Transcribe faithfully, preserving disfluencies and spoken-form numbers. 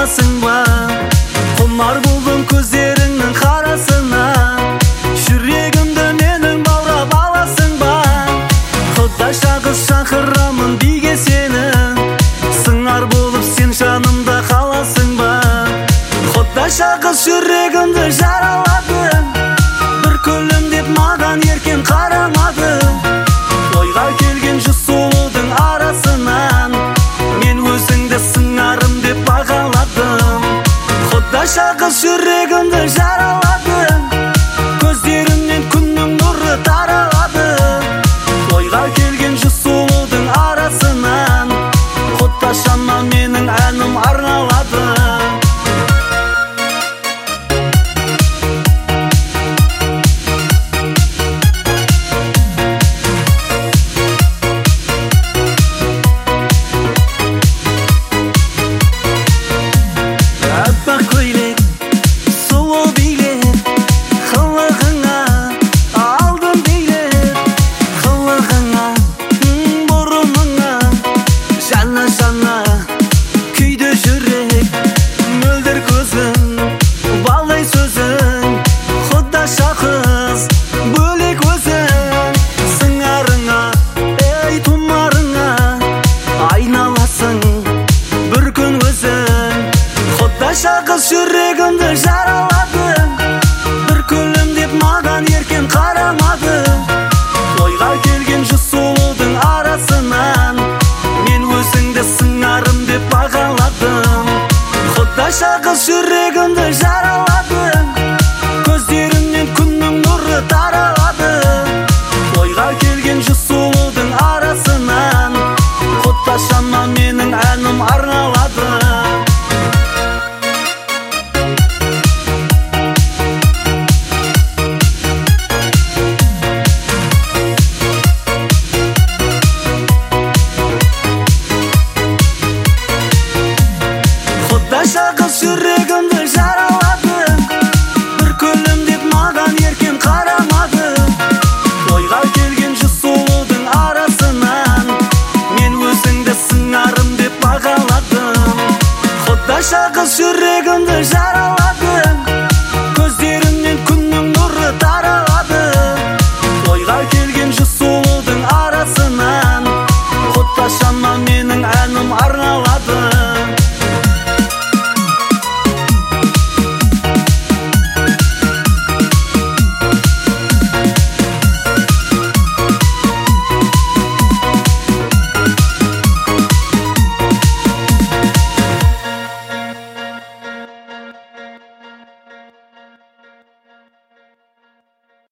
қаласың ба? Құмар болдым көздеріңнің қарасына, жүрегімді менің баурап аласың ба? Құдайша қыз шақырамын биге сені, сыңар болып сен жанымда қаласың ба? Құдайша қыз жүрегімді жаралады, бір күлім деп маған еркен қарамады. Тойға келген жүз сұлудың арасынан мен өзіңді сыңарым деп бағаладым. Құдайша қыз жүрегімді жаралады, көздеріңнен күннің нұры таралады. Тойға келген жүз сұлудың арасынан құдайшама менің әнім арналады. Аппақ көйлек, сұлу билет, қылығыңа алдым билет. Қылығыңа, бұрымыңа, жана-жана күйді жүрек. Мөлдір көзің, балдай сөзің, құдайша қыз бөлек өзің. Сыңарыңа, ей тұмарыңа айналасың бір күн өзің. Құдайша қыз жүрегімді жаралады, бір күлім деп маған еркен қарамады. Тойға келген жүз сұлудың арасынан мен өзіңді сыңарым деп бағаладым. Құдайша қыз жүрегімді жаралады, көздеріңнен күннің нұры таралады. Тойға келген жүз сұлудың арасынан құдайшама менің әнім арналады. Құдайша қыз жүрегімді жаралады, бір күлім деп маған еркен қарамады. Тойға келген жүз сұлудың арасынан мен өзіңді сыңарым деп бағаладым. Құдайша қыз жүрегімді жаралады,